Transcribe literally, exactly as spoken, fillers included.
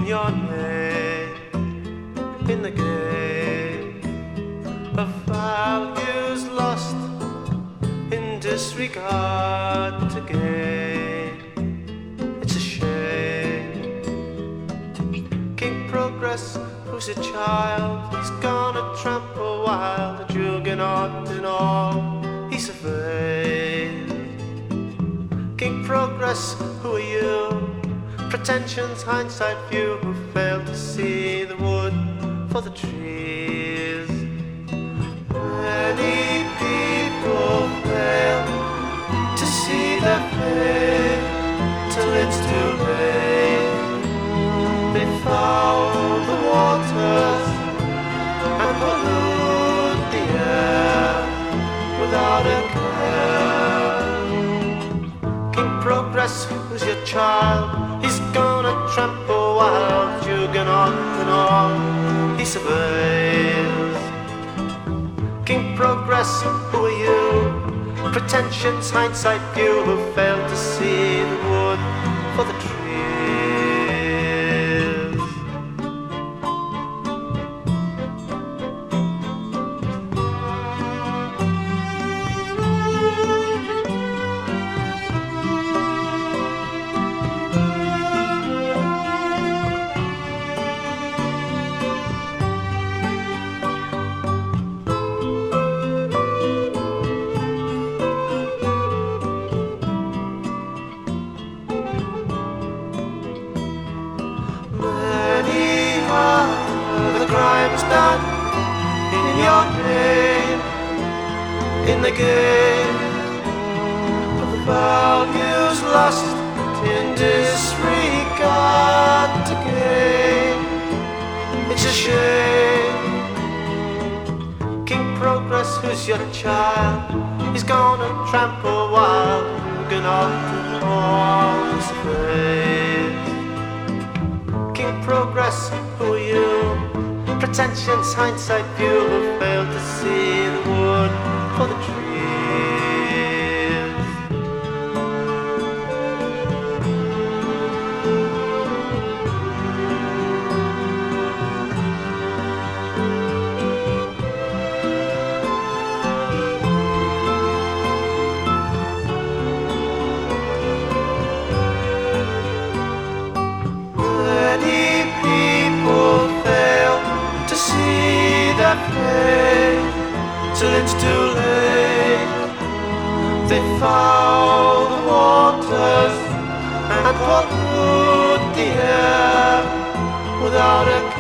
your name in the game of values lost in disregard to gain. It's a shame. King Progress, who's a child, he's gonna trample wild, a juggernaut in all he surveys. King Progress, who are you? Pretensions, hindsight view, who failed to see the wood for the trees. Many people fail to see their fate till it's too late. They foul the waters and pollute the air without a care. King Progress, who's your child? He's gonna trample wild, juggernaut and all he surveys. King Progress, who are you? Pretensions, hindsight view, who failed to see the wood for the trees. Crimes done in your name, in the game of the values lost in disregard to gain. It's a shame. King Progress, who's your child? He's gonna trample wild, juggernaut and all his face. King Progress, who are you? Pretensions, hindsight view, who failed to see the wood for the trees. Many people fail to see their fate till it's too late. They foul the waters and pollute the air without a care.